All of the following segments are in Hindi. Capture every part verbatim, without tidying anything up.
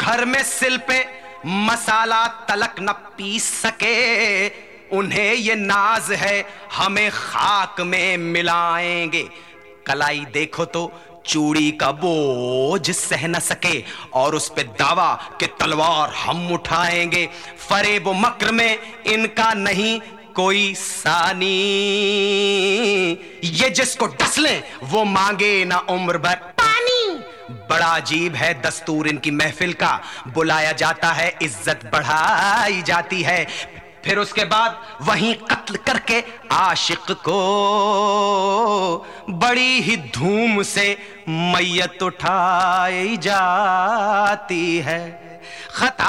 घर में सिल पे मसाला तलक न पीस सके, उन्हें ये नाज है हमें खाक में मिलाएंगे। कलाई देखो तो चूड़ी का बोझ सह न सके, और उस पे दावा कि तलवार हम उठाएंगे। फरेब मक्र में इनका नहीं कोई सानी, ये जिसको डस ले वो मांगे ना उम्र भर पानी। बड़ा अजीब है दस्तूर इनकी महफिल का, बुलाया जाता है इज्जत बढ़ाई जाती है, फिर उसके बाद वहीं कत्ल करके आशिक को बड़ी ही धूम से मैयत उठाई जाती है। खता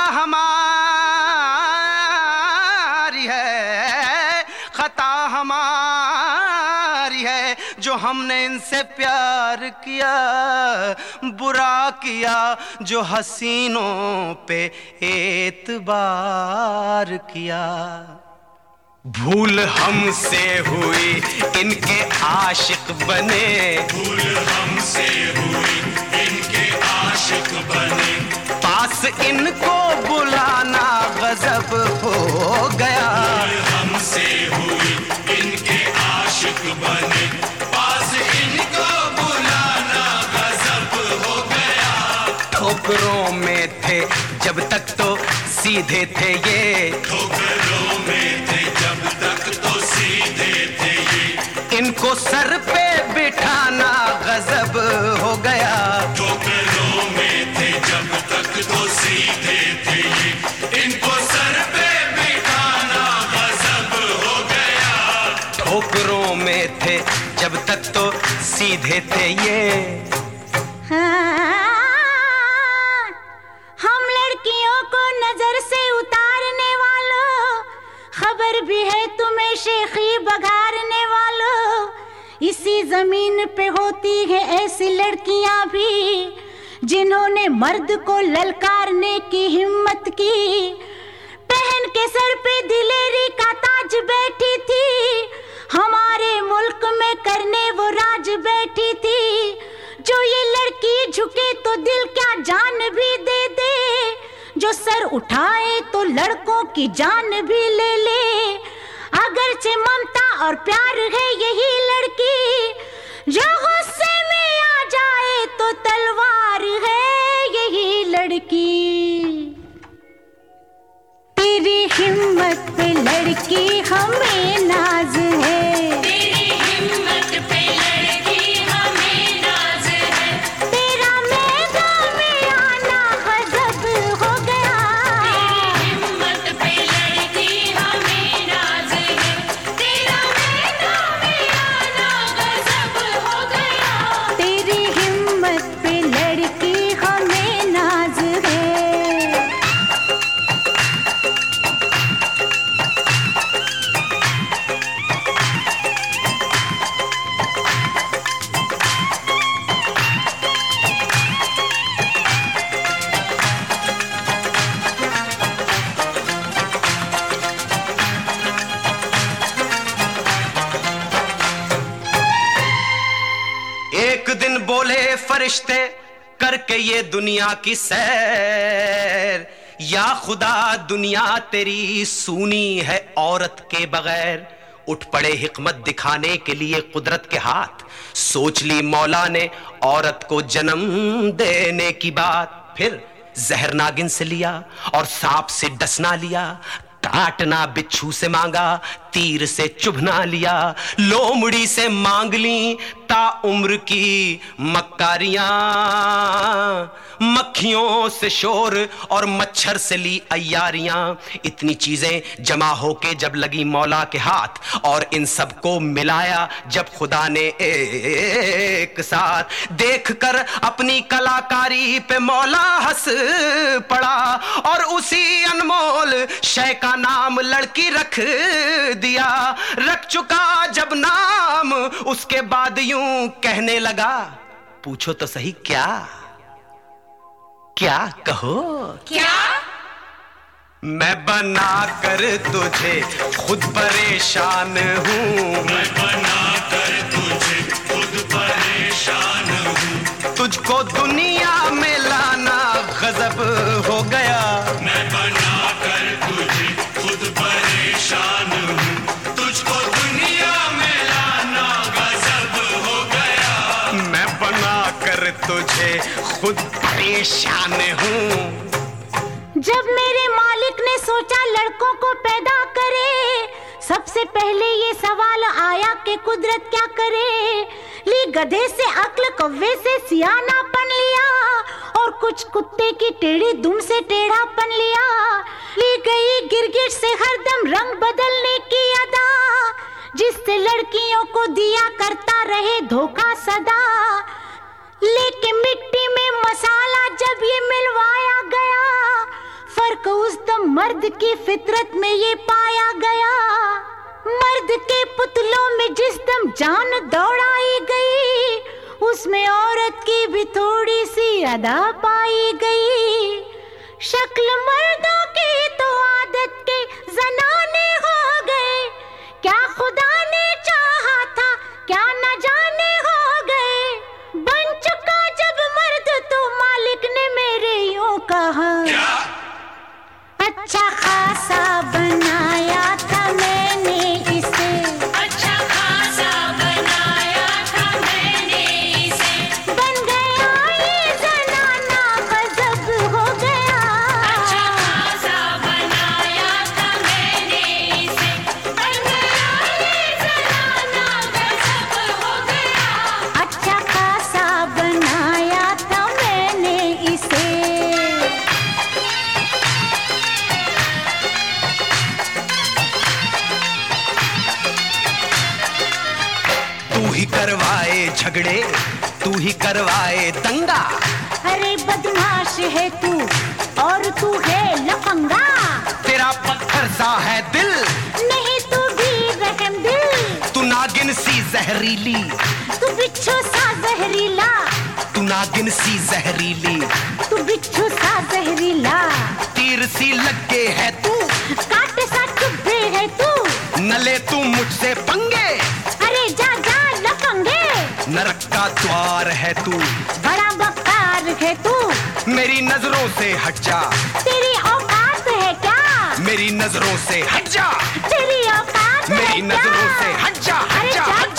हमारी है, खता हमारी है जो हमने इनसे प्यार किया, बुरा किया जो हसीनों पे एतबार किया। भूल हमसे हुई इनके आशिक बने, भूल हमसे हुई इनके आशिक बने, पास इनको बुलाना गजब हो गया। भूल हमसे हुई इनके आशिक बने, पास इनको बुलाना गजब हो गया। ठोकरों में थे जब तक तो सीधे थे ये, ठोकरों में थे जब तक तो सीधे थे ये, इनको सर पे बिठाना गजब हो गया। ठोकरों में थे जब तक तो सीधे थे ये, इनको सर पे बिठाना गजब हो गया। ठोकरों में थे जब तक तो सीधे थे ये। हाँ, हम लड़कियों को नजर से उतारने वालों, खबर भी है तुम्हें शेखी बघारने वालों। इसी जमीन पे होती है ऐसी लड़कियां भी जिन्होंने मर्द को ललकारने की हिम्मत की। पहन के सर पे दिलेरी का ताज बैठी थी, हमारे मुल्क में करने वो राज बैठी थी। जो ये लड़की झुके तो दिल क्या जान भी दे दे, जो सर उठाए तो लड़कों की जान भी ले ले। अगरचे ममता और प्यार है यही लड़की, जो गुस्से में आ जाए तो तलवार है यही लड़की। तेरी हिम्मत पे लड़की हमें नाज है, तेरी हिम्मत पे लड़की हमें नाज है, तेरा मैदान में आना गजब हो गया। तेरी हिम्मत पे लड़की हमें नाज है, तेरा मैदान में आना गजब हो गया। तेरी हिम्मत पे लड़की हमें नाज है। एक दिन बोले फरिश्ते करके ये दुनिया की सैर, या खुदा दुनिया तेरी सूनी है औरत के बगैर। उठ पड़े हिकमत दिखाने के लिए कुदरत के हाथ, सोच ली मौला ने औरत को जन्म देने की बात। फिर जहर नागिन से लिया और सांप से डसना लिया, काटना बिच्छू से मांगा, तीर से चुभना लिया, लोमड़ी से मांग ली ता उम्र की मक्कारियां, मक्खियों से शोर और मच्छर से ली अय्यारियां। इतनी चीजें जमा होके जब लगी मौला के हाथ, और इन सबको मिलाया जब खुदा ने एक साथ, देखकर अपनी कलाकारी पे मौला हंस पड़ा, और उसी अनमोल शय का नाम लड़की रख दिया। रख चुका जब नाम उसके बाद यूं कहने लगा, पूछो तो सही क्या क्या कहो क्या? मैं बना कर तुझे खुद परेशान हूँ, मैं बना कर तुझे खुद परेशान हूँ, तुझको दुनिया में लाना गजब तुझे खुद परेशान हूँ। जब मेरे मालिक ने सोचा लड़कों को पैदा करे, सबसे पहले ये सवाल आया कि कुदरत क्या करे। ली गधे से अक्ल, कौवे से सियानापन लिया, और कुछ कुत्ते की टेढ़ी दुम से टेढ़ापन लिया। ली गई गिरगिट से हरदम रंग बदलने की अदा, जिससे लड़कियों को दिया करता रहे धोखा सदा। लेकिन मिट्टी में मसाला जब ये मिलवाया गया, फर्क उस दम मर्द की फितरत में ये पाया गया। मर्द के पुतलों में जिस दम जान दौड़ाई गई, उसमें औरत की भी थोड़ी सी अदा पाई गई। शक्ल मर्दों की तो आदत के जनाने हो गए, क्या खुदा ने चाहा था क्या न जाने हो गए। बन चुका जब मर्द तो मालिक ने मेरे यूं कहा, अच्छा खासा बनाया था मैंने इसे, अच्छा खासा बनाया था मैंने इसे, बन गया ये जनाना गजब हो गया। अच्छा खासा बनाया था मैंने इसे, बन गया ये जनाना गजब हो गया। अच्छा खासा बनाया था मैंने इसे। तू ही करवाए झगड़े, तू ही करवाए दंगा। अरे बदमाश है तू और तू है लफंगा, तेरा पत्थर सा है दिल, नहीं तू भी रहम दिल। तू नागिन सी जहरीली, तू बिच्छू सा जहरीला, तू नागिन सी जहरीली, तू बिच्छू सा जहरीला। तीर सी लगे है तू, कांटे सा चुभे है तू, न ले तू मुझसे पंगे। अरे जा जा लफंगे, नरक का द्वार है तू, बड़ा बकार है तू। मेरी नजरों से हट जा, तेरी औकात है क्या, मेरी नजरों से हट जा, तेरी औकात है मेरी क्या? नजरों से हट जा, हट अरे जा, जा हट